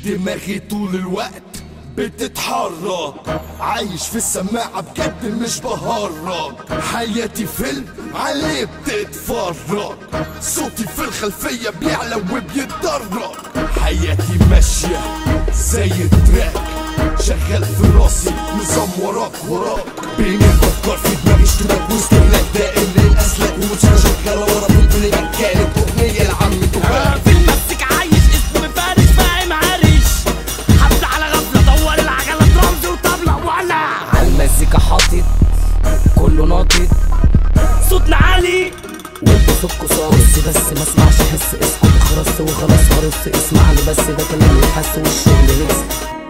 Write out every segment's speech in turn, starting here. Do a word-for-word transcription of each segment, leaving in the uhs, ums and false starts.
دماغي طول الوقت بتتحرك، عايش في السماعة بجد مش بهرج، حياتي فيلم عليه بتتفرج، صوتي في الخلفية بيعلى وبيتدرج، حياتي ماشية زي التراك، شغال في راسي نظام وراك وراك، بين الافكار في دماغي اشتراك واستهلاك دائم للاسلاك، وموسيقى شغالة ورا بلبل كانت اغنية لعم تهاب. في المسك عايش اسم فارس فاهم عريش، حفلة على غفلة دور العجلة درامز وطبلة وولع عالمزيكا حاطط كله ناطط، صوتنا عالي وانتو صوتكوا صار بس بس ما اسمعش حس، اسكت خرص وخلاص خرص اسمعني بس ده كلام يتحس والشغل هيس.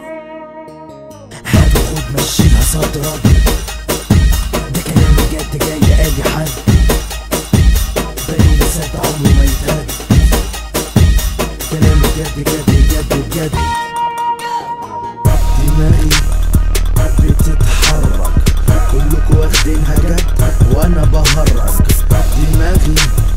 هات وخد مشيها صدرك، ده كلام بجد جاي آلي حد، باين لسد عمره ما يتهد، كلام بجد جد جد بجد. دماغي بتتحرك كلكوا واخدينها جد وانا بهرج، دماغي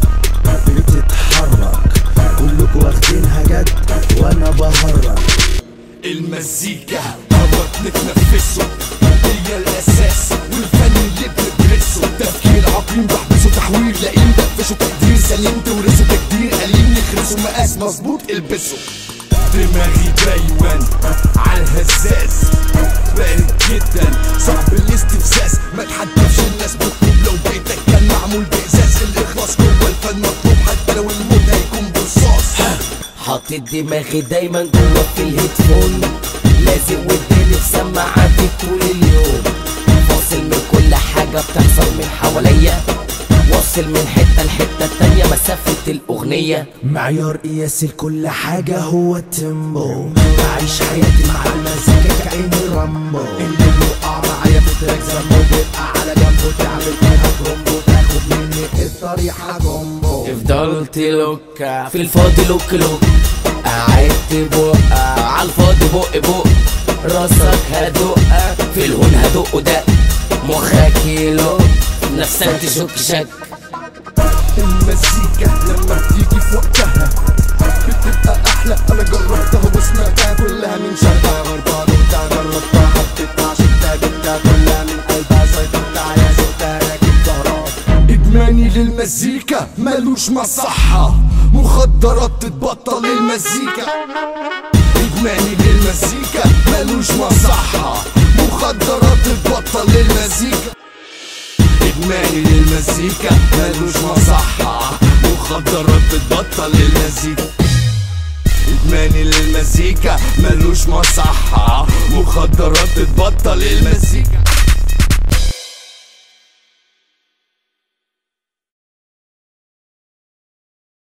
بتتحرك كلكوا واخدينها جد وانا بهرج. المزيكا هوا بنتنفسه هي الاساس والفن اللي بندرسه، تفكير عقيم بحبسه تحوير لئيم دفشه تقدير سليم تورثه تقدير قليل يخرسه مقاس مظبوط البسه. دماغي بايوان عالهزاز بارد جدا صعب الاستفزاز، ما تحدفش الناس بتطوب لو بيتك كان معمول بإزاز، الاخلاص جوه الفن مطلوب حتى لو الموت هيكون برصاص. حاطط دماغي دايما جوا في الهيدفون، لازق وداني في سماعاتي طول اليوم، فاصل من كل حاجة بتحصل من حواليا، واصل من حتة لحتة تانية مسافة الأغنية، معيار قياس لكل حاجة هو التيمبو، بعيش حياتي مع المزيكا كأني رامبو، اللي بيوقع معايا في تراك زمو بيبقى على جنبه، تعمل فيها كرومبو تاخد مني الطريحة جومبو. افضل تلوكا في الفاضي لوك لوك، قاعد تبقى عالفاضي بق بق، راسك هدقة في الهون هدق دق، مخك يلق نفسك تشك شك. المزيكا لما بتيجي في وقتها بتبقى احلى، انا جربتها وسمعتها كلها من شرقها غربها، دوقتها جربتها حبيتها عشقتها جبتها كلها من قلبها، سيطرت عليها سوقتها راكب ظهرها. ادماني للمزيكا ملوش مصحة، مخدرات تتبطل المزيكا، ادماني للمزيكا ملوش مصحة، مخدرات تتبطل المزيكا، ادماني للمزيكا ملوش مصحة، مخدرات تتبطل المزيكا، ادماني للمزيكا ملوش مصحة، مخدرات تتبطل المزيكا.